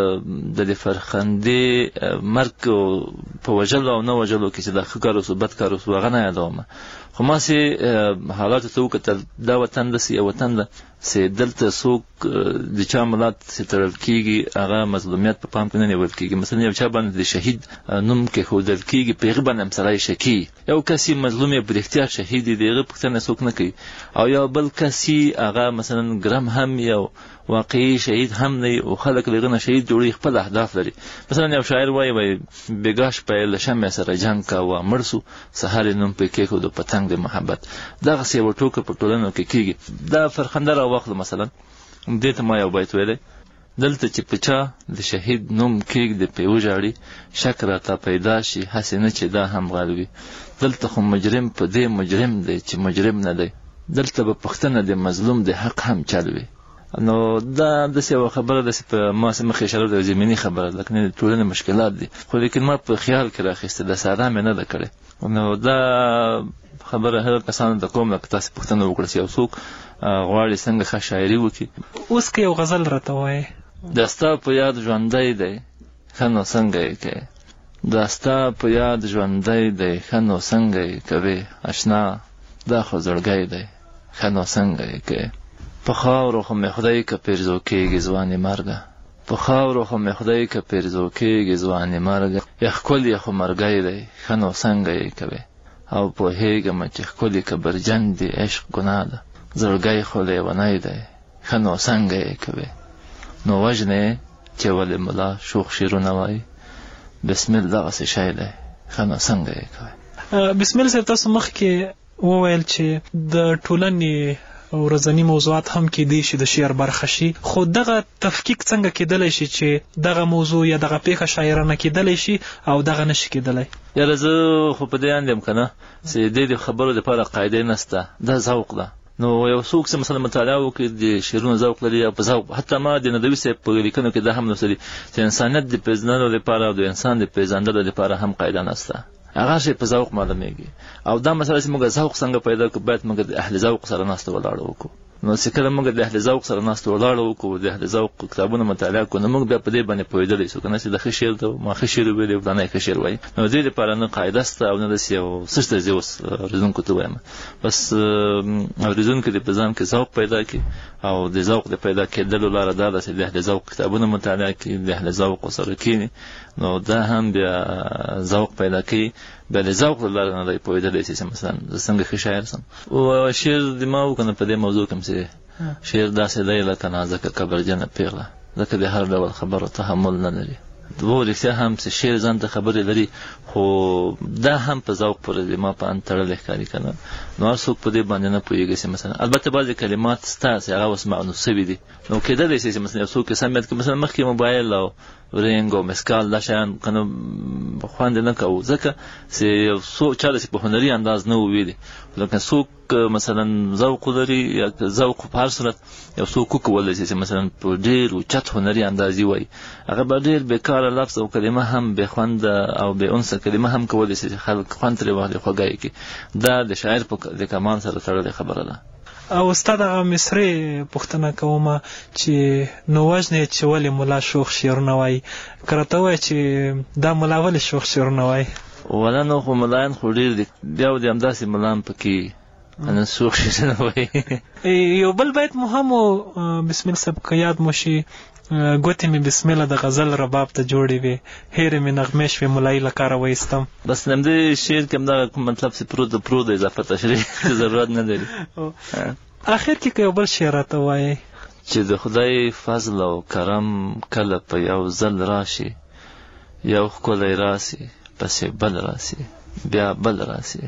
د دې فرخندې مرګ په وژلو او نه وژلو کې چې دا ښه کار اوس بد کار اوس هغه نه یادوم، خو ما چې حالاتو ته وکتل، دا وطن داسې یو وطن ده چې دلته څوک د چا ملات چې تړل کېږي هغه مظلومیت په پام کې نه نیول کېږي. مثلا یو چا باندې د شهید نوم کېښودل کېږي، په هغې باندې هم سړی شکي. یو کس یې مظلوم یې په رښتیا شهید دی، د هغه پوښتنه څوک نه کوي. او یو بل کس یې هغه مثلا ګرم هم یو واقعي شهید هم نه، او خلک له هغه نه شهید جوړوي، خپل اهداف لري. مثلا یو شاعر وایي وایي بېګا شپه یې له شمعې سره جنګ کاوه، مړ سو، سهار یې نوم پرې کېښود پتنګ د محبت. دغسې یوه ټوکه په ټولنو کې کېږي. دا فرخنده راواخلو مثلا، دې ته ما یو بیت ویلی، دلته چې په چا د شهید نوم کېږدې پې وژاړي، شک راته پیدا شي هسې نه چې دا هم غل وي. دلته خو مجرم په دې مجرم دی چې مجرم نه دی، دلته به پوښتنه د مظلوم د حق هم چل وي. نو دا داسې یوه خبره ده چې په ما مخکې اشاره ده، زمیني خبره ده، د ټولنې مشکلات دي، خو لیکن ما په خیال کې راخیسته، د ساده مې نه ده کړې. نو دا خبره هغه کسانو ته کوم لکه تاسې پوښتنه وکړه چې یو څوک غواړي څنګه ښه شاعري وکړي. اوس که یو غزل راته وایې، دا ستا په یاد ژوندی دی ښه نو څنګه یې کوې، دا ستا په یاد ژوندی دی ښه نو څنګه یې کوې، اشنا دا خو زړګی دی ښه نو څنګه یې کوې. په خاورو خو مې خدای که پیرزو کېږي ځوانې مرګه، په خاورو خو مې خدای که پیرزو کېږي ځوانې مرګه، یا ښکل یا خو مرګی دی ښه نو څنګه یې کوې. او پوهېږم چې ښکلي کبرجن دي عشق ګناه ده زړګی خو لیونی دی ښه نو څنګه یې کوې نو وژنې چې ولې ملا شوخ شعرونه وایي بسمل دغسې شی دی ښه نو څنګه یې کوې. بسمل صاحب تاسو مخکې وویل چې د ټولنې ورځني موضوعات هم کېدی شي د شعر برخه شي خو دغه تفکیک څنګه کېدلی شي چې دغه موضوع یا دغه پیښه شاعرانه کېدلی شي او دغه نشي کېدلی؟ یاره زه خو په دې اند یم که نه چې دې د خبرو دپاره قاعدې نشته دا ذوق ده. نو یو څوک چې مثلا مطالعه وکړي د شعرونو ذوق لري او په ذوق حتی ما د ندوي صاحب په لیکنو کې دا هم نوستلي چې انسانیت د پېژندلو لپاره او د انسان د پېژندلو لپاره هم قاعده نشته هغه شی په ذوق معلومیږي او دا مسله چې موږ ذوق څنګه پیدا کړو باید موږ د اهل ذوق سره ناسته ولاړه وکړو. نو چې کله موږ د اهل ذوق سره ناسته ولاړه وکړو د اهل ذوق کتابونه مطالعه کړو نو موږ بیا په دې باندې پوهېدلی شو که نه چې د ښه شعر ته ما ښه شعر ویلی فلانی ښه شعر وایي نو دې لپاره نه قاعده شته او نه داسې یو څه شته چې اوس اورېدونکو ته وایم بس اورېدونکي دې په ځان کې ذوق پیدا کړي او د ذوق د پیدا کېدلو لاره دا ده چې د اهل ذوق کتابونه مطالعه کړي د اهل ذوق سره کښېني نو دا هم بیا ذوق پیدا کوي بیا د ذوق له لارې نه دی پوهېدلی شي چې مثلا زه څنګه ښه شاعر سم. شعر د ما و که نه په دې موضوع کې چې شعر داسې دی لکه نازکه کبرجنه پیغله ځکه د هر ډول خبرو تحمل نه لري و رښتیا هم چې شعر ځان ته خبرې لري خو دا هم په ذوق پورې د ما په اند تړلی ښکاري که نه نو هر څوک په دې باندې نه پوهېږي چې مثلا البته بعضې کلمات سته چې هغه اوس معنوس شوي دي نو کېدلی شي چې مثلا یو څوک یې سم یاد کړي مثلا مخکې موبایل او رینګ او مسکال دا شیان که نه خوند نه کوو ځکه چې یو څوک چا داسې په هنري انداز نه و ویلي لکه څوک مثلا ذوق لري یا ذوق په هر صورت یو څوک وکولی شي چې مثلا په ډېر اوچت هنري انداز وایي هغه به ډېر بېکاره لفظ او کلمه هم بې خونده او بې انسه کلمه هم کولی شي چې خلک خوند ترې واخلي خوږه یې کړي دا د شاعر په د کمان سره تړلې خبره ده. او ستا دغه مصري پوښتنه کومه چې نو وژنې چې ولې ملا شوخ شعرونه وایي که راته ووایه چې دا ملا ولې شوخ شعرونه وایي؟ ولا نو خو ملایان خو ډېر دي بیا و د همداسې ملان پکې انا شوخ شعرونه وایي. یو بل بیت مو هم بسمل صاحب که یاد مو شي ګوتې مې بسمله د غزل رباب ته جوړې وې هیرې مې نغمې شوې ملایي له کاره وایستم. بس همدې شعر کې همدغه کوم مطلب چې پرو د پرو د اضافه تشریح ضرورت نه لري. آخر کې که یو بل شعر راته وایي چې د خدای فضل او کرم کله په یو ځل راشي یو ښکلی راسي پسې بل راسي بیا بل راسي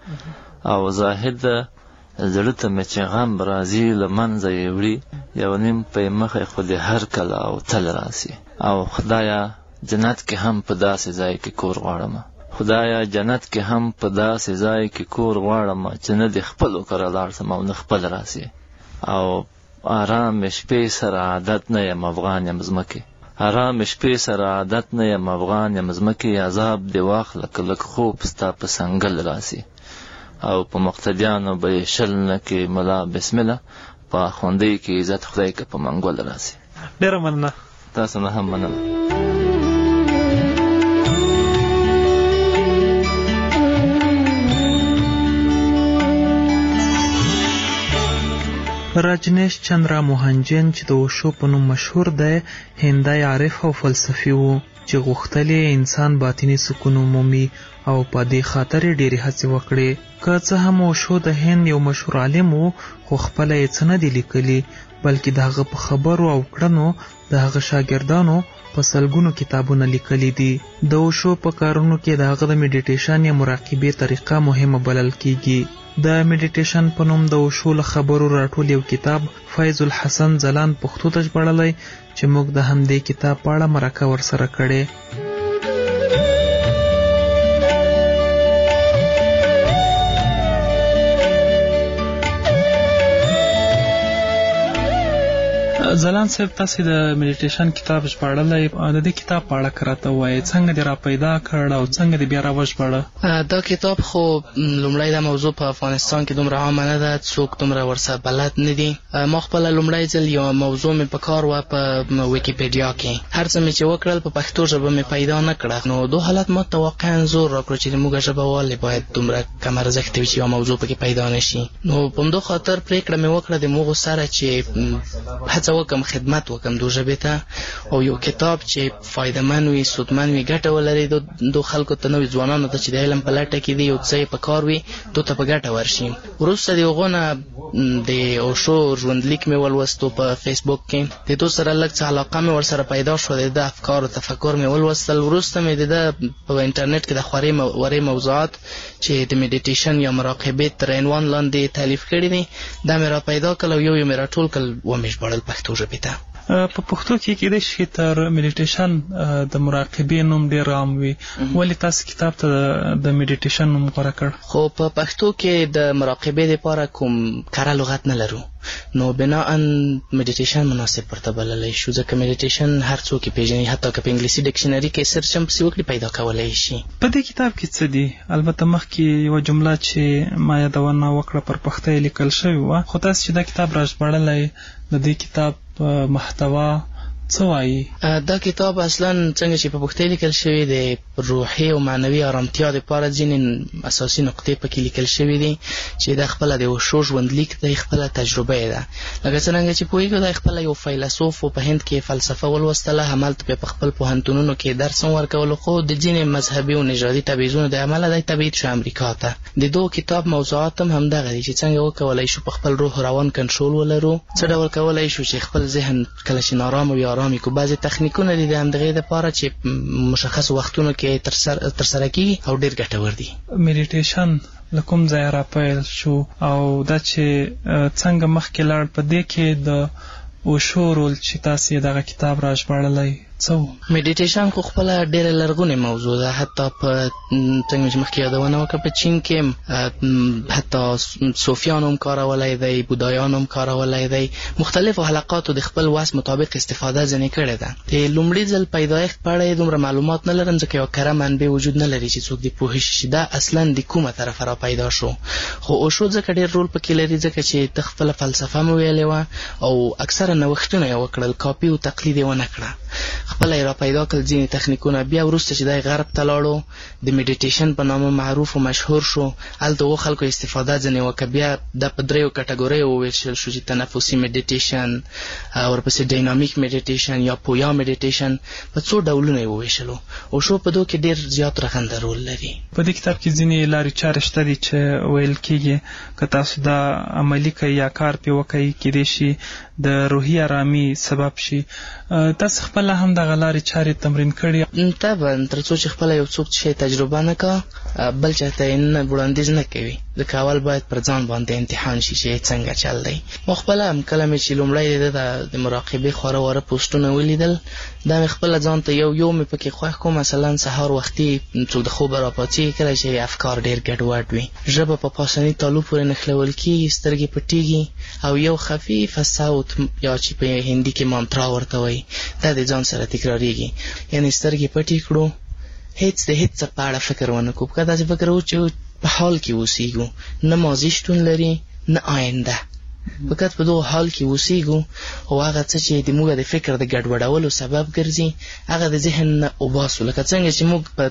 او زاهد زړه ته مې چې غم راځي له منځه یې وړي یو نیم پی مخی خو د هر کله او تل راسي او خدایا جنت کې هم په داسې ځای کې کور غواړم خدایا جنت کې هم په داسې ځای کې کور غواړم چې نه د خپلو کره لاړ سم او نه خپل راسي او آرام شپې سره عادت نه یم افغان یم ځمکې آرام شپې سره عادت نه یم افغان یم ځمکې عذاب دې واخله که لږ خوب ستا په سنګل راسي او په مقتدیانو به یې شل نه کې ملا بسمله په خوندۍ کې عزت خدای که په منګول راسي. ډېره مننه. تاسو نه هم مننه. رجنیش چندرا موهنجن چې د اوشو په نوم مشهور دی هندی عارف او فلسفي و چې غوښتلې انسان باطني سکون ومومي او په دې خاطر ډېرې هڅې وکړې. که څه هم اوشو د هند یو مشهور عالم و خو خپله یې څه نه دي لیکلي بلکې د هغه په خبرو او کړنو د هغه شاګردانو په سلګونو کتابونه لیکلي دي. د اوشو په کارونو کې د هغه د میډیټیشن یا مراقبې طریقه مهمه بلل کیږي. د میډیټیشن په نوم د اوشو له خبرو راټول یو کتاب فیض الحسن ځلان پښتو ته ژباړلی چې موږ د همدې کتاب په اړه مرکه ورسره کړې. ځلان صاحب تاسې د میډیټیشن کتاب ژباړلی د دې کتاب په اړه که راته ووایې څنګه دې را پیدا کړ او څنګه دې بیا را وژباړه؟ دا کتاب خو لومړی دا موضوع په افغانستان کې دومره عامه نه ده څوک دومره ورسره بلد نه دي. ما خپله لومړی ځل یو موضوع مې په کار وه په ویکیپیډیا کې هر څه مې چې وکړل په پښتو ژبه مې پیدا نه کړه نو دو حالت ما ته واقعا زور راکړو چې زموږ ژبه ولې باید دومره کم ارزښته وي چې یو موضوع پکې پیدا نه شي. نو په همدو خاطر پرېکړه مې وکړه د موږ سره چې هڅه وکم خدمت وکم دو ژبې ته او یو کتاب چې فایدهمن وي سودمن وي ګټه ولري دو خلکو ته نوي ځوانانو ته چې د علم په لټه کې دي یو څه یې په کار وي دو ته په ګټه ورشي. وروسته د هغو نه د اوشو ژوندلیک مې ولوستو په فیسبوک کې د دو سره لږ څه علاقه مې ورسره پیدا شوه د ده افکار او تفکر مې ولوستل. وروسته مې د ده په انټرنیټ کې د خورې ورې موضوعات چې د میډیټیشن یا مراقبې تر عنوان لاندې تالیف کړي دي دا مې را پیدا کړل او یو یو مې راټول کړل ومې ژباړل پښتو ژبې ته. په پښتو کې کېدای شي تر میډیټیشن د مراقبې نوم ډېر عام وي ولې تاسو کتاب ته د میډیټیشن نوم غوره کړ؟ خو په پښتو کې د مراقبې دپاره کوم کره لغت نه لرو نو بناءً میډیټیشن مناسب ورته بللی شو ځکه میډیټیشن هر څوک یې پیژني حتی که په انګلیسي ډکشنري کې سرچ هم پسې وکړي پیدا کولی شي. په دې کتاب کې څه دي؟ البته مخکې یوه جمله چې ما یادونه وکړه پر پښتو یې لیکل شوې وه خو تاسو چې دا کتاب راژباړلی د دې کتاب محتوا څه وایي؟ دا کتاب اصلا څنګه چې په پښتو لیکل شوی د روحي او معنوي ارامتیا دپاره ځینې اساسي نقطې پکې لیکل شوي دي چې دا خپله د اوشو ژوندلیک دی خپله تجربه یې ده لکه څرنګه چې پوهېږو دا خپله یو فیلسوف و په هند کې فلسفه ولوستله همالته بیا په خپل پوهنتونونو کې درس هم ورکولو خو د ځینې مذهبي او نژادي تبعیضونو د امله دی تبعید شو امریکا ته. د دو کتاب موضوعات هم همدغه دي چې څنګه وکولی شو په خپل روح روان کنټرول ولرو څه ډول کولی شو چې خپل ذهن کله چې نارام وي آرام کو بعضې تخنیکونه دي د همدغې دپاره چې مشخص وختونو کې ترسره کېږي او ډېر ګټور دي. میډیټیشن له کوم ځایه راپیل شو او دا چې څنګه مخکې لاړ په دې کې د اوشو رول چې تاسې دغه کتاب راژباړلی څه و؟ میډیټیشن خو خپله ډېره لرغونې موضوع ده حتی په څنګه چې مخکې یادونه وکړه په چین کې حتی صوفیانو هم کارولی دی بودایانو هم کارولی دی مختلفو حلقاتو د خپل وس مطابق استفاده ځینې کړې ده. د لومړي ځل پیدایښت په اړه یې دومره معلومات نه لرم ځکه یوه کره منبع وجود نه لري چې څوک دې پوه شي چې دا اصلا د کومه طرفه را پیدا شو خو اوشو ځکه ډېر رول پکې لري ځکه چې د خپله فلسفه مې ویلې وه او اکثره نوښتونه یې وکړل کاپي او تقلید یې ونه کړه خپله یې را پیدا کړل ځینې تخنیکونه بیا وروسته چې دی غرب ته لاړو د میډیټیشن په نامه معروف او مشهور شو هلته هغو خلکو استفاده ځینې وکړه بیا دا په دریو کټګوریو وویشل شو چې تنفسي میډیټیشن ورپسې ډاینامیک میډیټیشن یا پویا میډیټیشن په څو ډولونه یې وویشلو او شو په دو کې ډېر زیات رغنده رول لري. په دې کتاب کې ځینې لارې چارې شته دي چې ویل کېږي که تاسو دا عملي کوئ یا کار پرې وکئ کېدای شي د روحي ارامي سبب شي. تاسو خپله هم دغه لارې چارې تمرین کړي؟ طبعا تر څو چې خپله یو څوک شی تجربه نه کا بل چاته یې نه وړاندیز نه کوي ځکه اول باید پر ځان باندې امتحان شي چې څنګه چل دی. ما خپله هم کله مې چې لومړی د د مراقبې خواره واره پوسټونه ولیدل دا مې خپله ځان ته یو یو مې پکې خوښ کړو مثلا سهار وختي څوک د خوبه راپاڅېږي کله چې افکار ډېر ګډوډ وي ژبه په پاسني تالو پورې نښلول کېږي سترګې پټېږي او یو خفیفه صوت یا چې په هندي کې مانترا ورته وایي دا د ځان سره تکراریږي یعنې سترګې پټې کړو هیڅ د هیڅ څه په اړه فکر ونه کړو که داسې فکر و چې په حال کې اوسېږو نه ماضي شتون لري نه آینده فقط په دغو حال کې اوسېږو او هغه څه چې د موږ د فکر د ګډوډولو سبب ګرځي هغه د ذهن نه وباسو لکه څنګه چې موږ په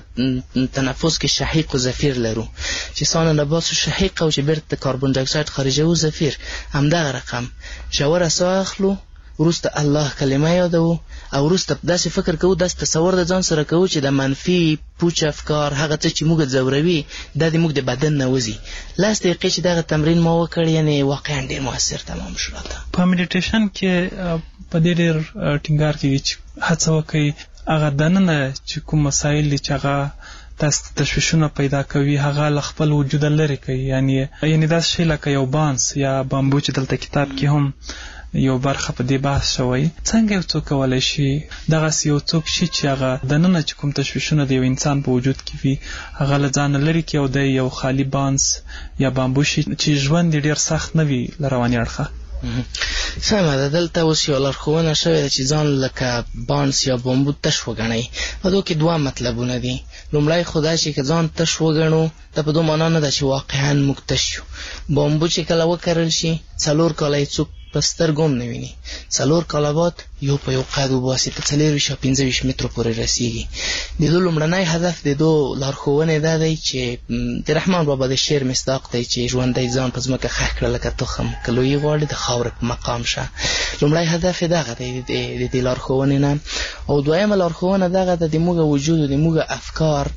تنفس کې شهیق و زفیر لرو چې ساه نه باسو شهیق او چې بیرته د کاربن ډای اکساید خارجوو زفیر همدغه رقم ژوره ساه اخلو وروسته الله کلمه یادوو او وروسته داسې فکر کوو داسې تصور د ځان سره کوو چې د منفي پوچ افکار هغه څه چې موږ ځوروي دا د موږ د بدن نه وځي. لس دقیقې چې دغه تمرین ما وکړ یعنې واقعا ډېر مؤثر تمام شو راته. په میډیټیشن کې په دې ډېر ټینګار کېږي چې هڅه وکړئ هغه دننه چې کوم مسایل دي چې هغه تاسو تشویشونه پیدا کوي هغه له خپل وجوده لرې کوي یعنې یعنې داسې شی لکه یو بانس یا بامبو چې دلته کتاب کې هم یو برخه په دې بحث شوی څنګه یو څوک کولی شي دغسې یو څوک شي چې هغه دننه چې کوم تشویشونه د یو انسان په وجود کې وي هغه له ځانه لرې کړي او دی یو خالي بانس یا بامبو شي چې ژوند یې ډېر سخت نه وي له رواني اړخه. سمه ده دلته اوس یو لارښوونه شوې ده چې ځان لکه بانس یا بامبو تش وګڼئ. په دو کې دوه مطلبونه دي. لومړی خو دا چې که ځان تش وګڼو دا په دو معنا نه ده چې واقعا موږ تش یو. بامبو چې کله وکرل شي څلور کاله یې څوک په سترګو هم نه ویني. څلور کاله بعد یو په یو قد وباسي، په څلېرویشت یا پنځه ویشت مترو پورې رسېږي. د دو لومړنی هدف د دو لارښوونې دا دی چې د رحمان بابا د شعر مصداق دی چې ژوندی ځان په ځمکه ښخ کړه لکه تخم، که لویي غواړي د خاورې په مقام شه. لومړی هدف یې دغه دی د دې لارښوونې نه. او دویمه لارښوونه دغه ده د موږ وجود او د موږ افکار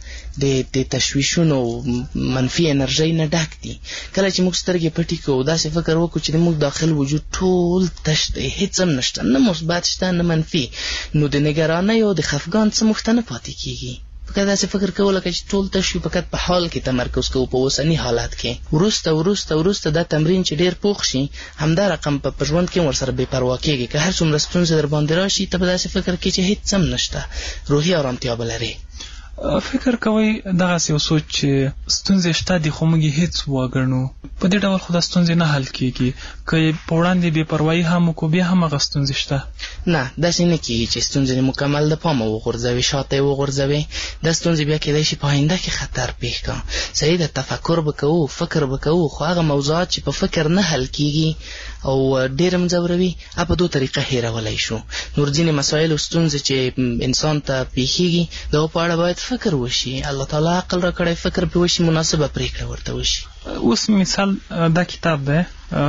د تشویشونو منفي انرژۍ نه ډک دي. کله چې موږ سترګې پټې کړو داسې فکر وکړو چې د موږ داخل وجود ټول تش دی، هېڅ هم نشته، نه مثبت شته نه منفي، نو د نګرانۍ او د خفګان څه موږ ته نه پاتې کېږي. فقط داسې فکر کوو لکه چې ټول تش وي، فقط په حال کې تمرکز کوو، په اوسني حالت کې. وروسته وروسته وروسته دا تمرین چې ډېر پوخ شي، همدا رقم په ژوند کې ورسره بې پروا کېږي. که هر څومره ستونزې در باندې راشي ته به داسې فکر کوې چې هېڅ هم نشته، روحي ارامتیا به لرې. فکر کوئ دغسې یو سوچ چې ستونزې شته دي خو موږ یې هېڅ وګڼو، په دې ډول خو دا ستونزې نه حل کېږي. که په وړاندې بې پروایي هم وکړو بیا هم هغه ستونزې شته. نه، داسې نه کېږي چې ستونزې د مکمل د پامه وغورځوي، شاته یې وغورځوي. دا ستونزې بیا کېدای شي په آینده کې خطر پېښ کړه. صحیح ده، تفکر به کوو، فکر به کوو، خو هغه موضوعات چې په فکر نه حل کېږي او ډېر هم ځوروي هغه په دو طریقه هېرولی شو. نور ځینې مسایل او ستونزې چې انسان ته پېښېږي د هغو په اړه باید فکر وشي، الله تعالی عقل را کړی، فکر پې وشي، مناسبه پرېکړه ورته وشي. اوس مثال دا کتاب دی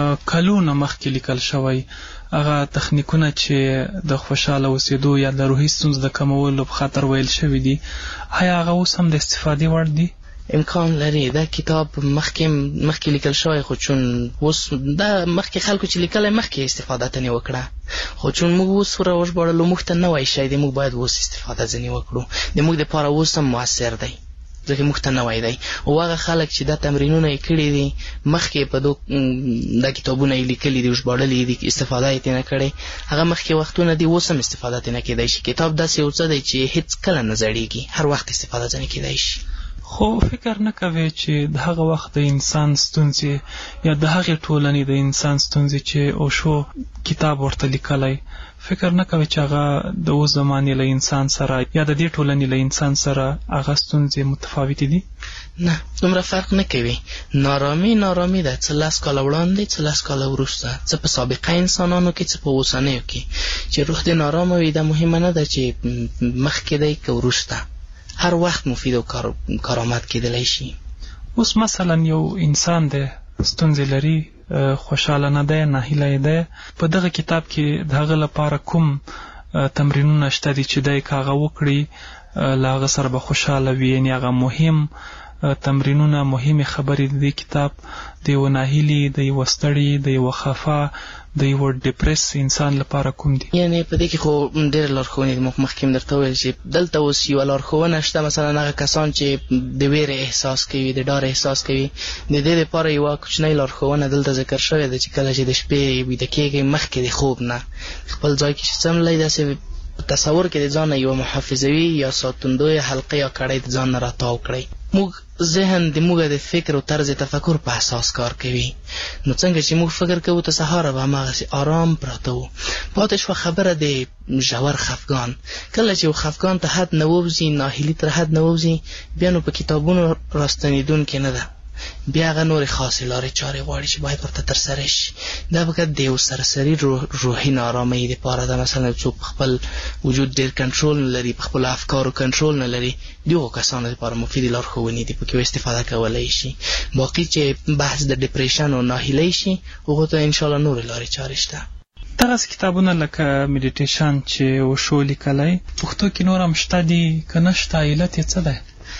کلونه مخکې لیکل شوی، هغه تخنیکونه چې د خوشحاله اوسېدو یا د روحي ستونزو د کمولو په خاطر ویل شوي دي، آیا هغه اوس هم د استفادې وړ دي؟ امکان لري. دا کتاب مخکې مخکې لیکل شوی، خو چون اوس دا مخکې خلکو چې لیکلی مخکې استفاده ترې وکړه، خو چون موږ اوس راوژباړلو موږ ته نوی شی دی، موږ باید اوس استفاده ځینې وکړو. د موږ دپاره اوس هم مؤثر دی ځکه موږ ته نوی دی. او هغه خلک چې دا تمرینونه یې کړي دي مخکې په دو دا کتابونه یې لیکلي دي، ژباړلي دي، استفاده یې ترې نه کړې، هغه مخکې وختونه دي، اوس هم استفاده ترې نه کېدی شي. کتاب داسې یو څه دی چې هېڅ کله نه زړېږي، هر وخت استفاده ځنې کېدی شي. خو فکر نه کوي چې د هغه وخت د انسان ستونزې یا د هغې ټولنې د انسان ستونزې چې اوشو کتاب ورته لیکلی، فکر نه کوي چې هغه د اوس زمانې له انسان سره یا د دې ټولنې له انسان سره هغه ستونزې متفاوتې دي؟ نه، دومره فرق نه کوي. نارامي نارامي ده، څه لس کاله وړاندې، څه لس کاله وروسته، څه په سابقه انسانانو کې، څه په اوسنیو کې. چې روح دې نارامه وي دا مهمه نه ده چې مخکې دی که وروسته، هر وخت مفید او کارآمد کېدلی شي. اوس مثلا یو انسان دی ستونزې لري، خوشحاله نه دی، ناهیلی دی، په دغه کتاب کې د هغه لپاره کوم تمرینونه شته دي چې دی که هغه وکړي له هغه سره به خوشحاله وي؟ یعنې هغه مهم تمرینونه، مهمې خبرې د دې کتاب د یو ناهیلي، د یو ستړي، د یو خفه، د یو ډپریس انسان لپاره کوم دي؟ یعنې په دې کې خو ډېرې لارښوونې دي. مخکې هم درته وویل چې دلته اوس یوه لارښوونه شته، مثلا هغه کسان چې د ویرې احساس کوي، د ډار احساس کوي، د دې لپاره یوه کوچنۍ لارښوونه دلته ذکر شوې ده چې کله چې د شپې ویده کېږئ مخکې د خوب نه خپل ځای کې چې څملی داسې تصور کې د ځان نه یوه محافظوي یا ساتندوی حلقه یا کړۍ د ځان نه راتاو کړئ. موږ ذهن د موږ د فکر او طرز تفکر په اساس کار کوي، نو څنګه چې موږ فکر کوو تر سهاره به هماغسې آرام پراته وو. پاتې شوه خبره د ژور خفګان. کله چې یو خفګان ته حد نه ووځي، ناهیلي تر حد نه ووځي، بیا نو په کتابونو راستنېدونکې نه ده، بیا هغه نورې خاصې لارې چارې غواړي چې باید ورته ترسره شي. دا فقط د یو سرسري روحي نارامۍ دپاره ده. مثلا څوک په خپل وجود ډېر کنټرول نه لري، په خپلو افکارو کنټرول نه لري، دغو کسانو دپاره مفیدې لارښوونې دي، پکې استفاده کولی شي. باقي چې بحث د ډپریشن او ناهیلۍ شي هغو ته انشاءالله نورې لارې چارې شته. دغسې کتابونه لکه میډیټیشن چې وشو لیکلی، پښتو کې نور هم شته دي که نه شته؟ علت یې څه دی؟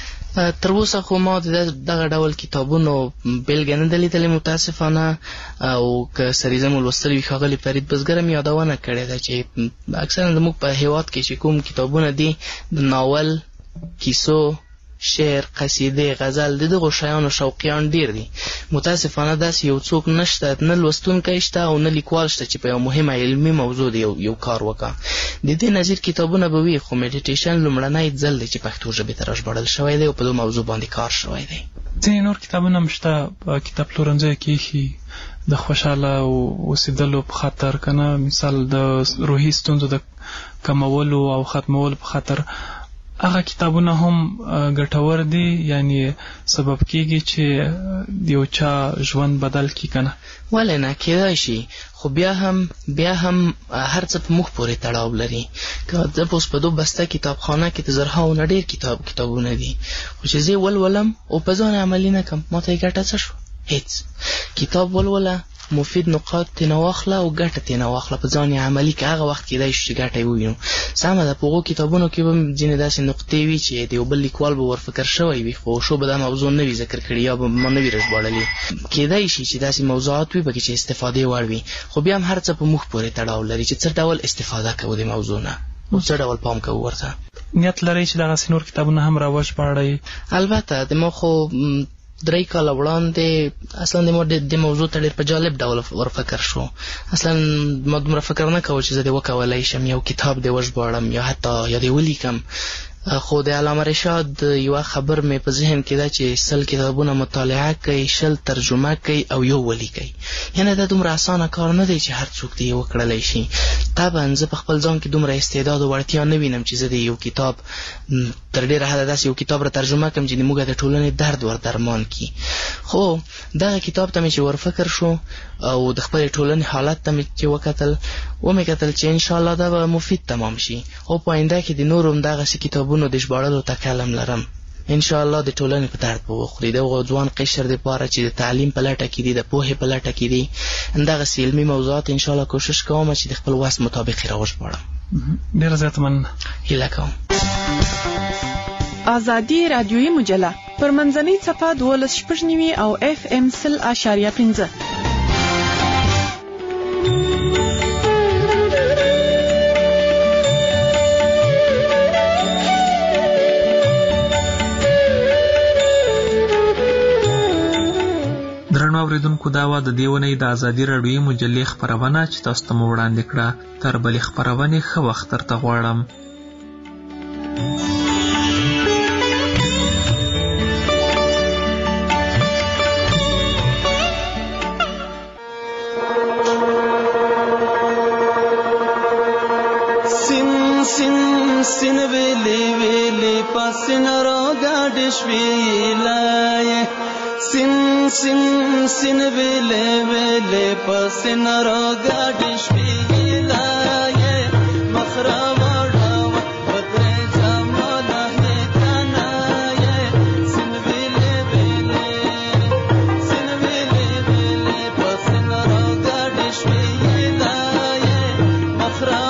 تر اوسه خو ما د دغه ډول کتابونو بېلګه نه ده لیدلې متاسفانه، او که سریزه مو لوستلي وي ښاغلي فرید بزګر هم یادونه کړې ده چې اکثرا زموږ په هېواد کې چې کوم کتابونه دي د ناول، کیسو، شعر، قصیدې، غزل، د دغو شیانو شوقیان ډېر دي. متاسفانه داسې یو څوک نشته، نه لوستونکی شته او نه لیکوال شته چې په یو مهمه علمي موضوع دی یو کار وکړه. د دې نظیر کتابونه به وي، خو میډیټیشن لومړنی ځل دی چې پښتو ژبې ته راژباړل شوی دی او په دو موضوع باندې کار شوی دی. ځینې نور کتابونه هم شته په کتاب پلورنځیو کې ایښي د خوشحاله اوسېدلو په خاطر، که نه مثال د روحي ستونزو د کمولو او ختمولو په خاطر. هغه کتابونه هم ګټور دي، یعنی سبب کېږي چې د یو چا ژوند بدل کړي که نه؟ ولې نه، کېدای شي، خو بیا هم بیا هم هر څه په موږ پورې تړاو لري. که زه په اوس په دو بسته کتابخانه کې د زرهاو نه ډېر کتاب کتابونه دي، خو چې زه یې ولولم او په ځان عملي نه کړم، ما ته یې ګټه څه شو؟ هېڅ. کتاب ولوله، مفید نقاط تېنه واخله او ګټه تېنه واخله، په ځان یې عملي که هغه وخت کېدای شي چې ګټه یې ووینو. سمه ده، په هغو کتابونو کې به ځینې داسې نقطې وي چې د یو بل لیکوال به ورفکر شوی وي، خو شو به دا موضوع نه وي ذکر کړي یا به ما نه وي رژباړلي. کېدای شي چې داسې موضوعات وي پکې چې استفادې وړ وي، خو بیا هم هر څه په موږ پورې تړاو لري چې څه ډول استفاده کوو د موضوع نه او څه ډول پام کوو ورته. نیت لرئ چې دغسې نور کتابونه هم راوژباړئ؟ البته د ما خو درې کاله وړاندې اصلا د ما د موضوع ته ډېر په جالب ډول ورفکر شو. اصلا ما دومره فکر نه کوو چې زه دې وکولی شم یو کتاب دې وژباړم یا حتی یا دې ولیکم، خو د علامه رشاد یوه خبر مې په ذهن کې ده چې سل کتابونه مطالعه کوي، شل ترجمه کوي او یو ولیکي. یعنې دا دومره اسانه کار نه دی چې هر څوک دې وکړلی شي. طبعا زه په خپل ځان کې دومره استعداد او وړتیا نه وینم چې زه د یو کتاب تر ډېره حده داسې یو کتاب را ترجمه کړم چې د موږ د ټولنې درد ور درمان کړي. خو دغه کتاب ته مې چې ورفکر شو او د خپلې ټولنې حالت ته مې چې وکتل ومې کتل چې انشاءالله دا به مفید تمام شي او په آینده کې د نورو هم دغسې کتابونو د ژباړلو تکلم لرم. انشاءالله د ټولنې په درد به وخوري. د هغو ځوان قشر دپاره چې د تعلیم په لټه کې دي، د پوهې په لټه کې دي، همدغسې علمي موضوعات انشاءالله کوشش کوم چې د خپل وس مطابق یې راوژباړم. ډېره زیاته مننه. هیله کوم. ازادي رادیویي مجله پر منځنۍ څپه دولس شپږ نوي او اف ام سل اشاریه پنځه. درنو اوریدونکو، دا وه د دې اونۍ د ازادي راډیویي مجلې خپرونه چې تاسو ته مو وړاندې کړه. تر بلې خپرونې ښه وخت درته غواړم. سین سین سین ویلی ویلی پاسین را گاډ شویلای، سین سین سین ویلی ویلی پاسین را گاډ شویلای، مخرا وړاو بدر جماله کنای، سین ویلی ویلی سین ویلی ویلی پاسین را گاډ شویلای، مخرا